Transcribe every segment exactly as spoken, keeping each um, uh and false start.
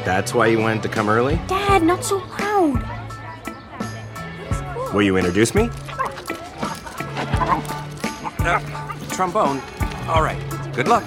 That's why you wanted to come early? Dad, not so loud. Will you introduce me? Uh, trombone. All right. Good luck.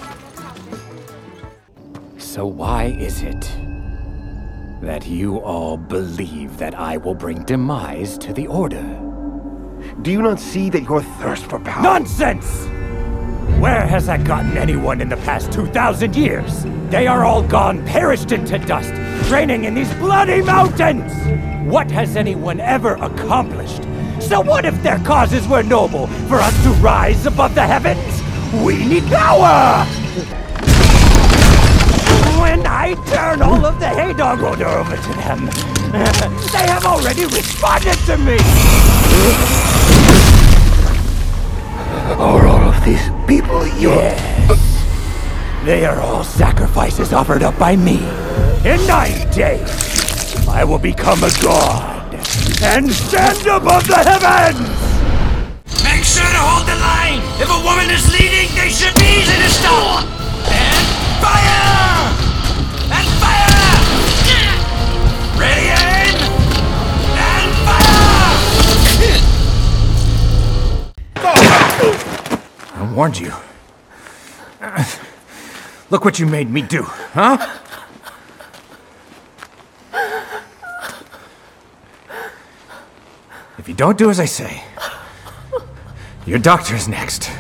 So why is it that you all believe that I will bring demise to the Order? Do you not see that your thirst for power... Nonsense! Where has that gotten anyone in the past two thousand years? They are all gone, perished into dust, training in these bloody mountains! What has anyone ever accomplished? So what if their causes were noble, for us to rise above the heavens? We need power! When I turn all of the Haydog Order over to them, they have already responded to me! Are all of these people your... Yes. They are all sacrifices offered up by me. In nine days, I will become a god and stand above the heavens! Make sure to hold the line! If a woman is leading, they should be easy to stop! And fire! And fire! Ready, aim! And fire! I warned you. Look what you made me do, huh? If you don't do as I say, your doctor is next.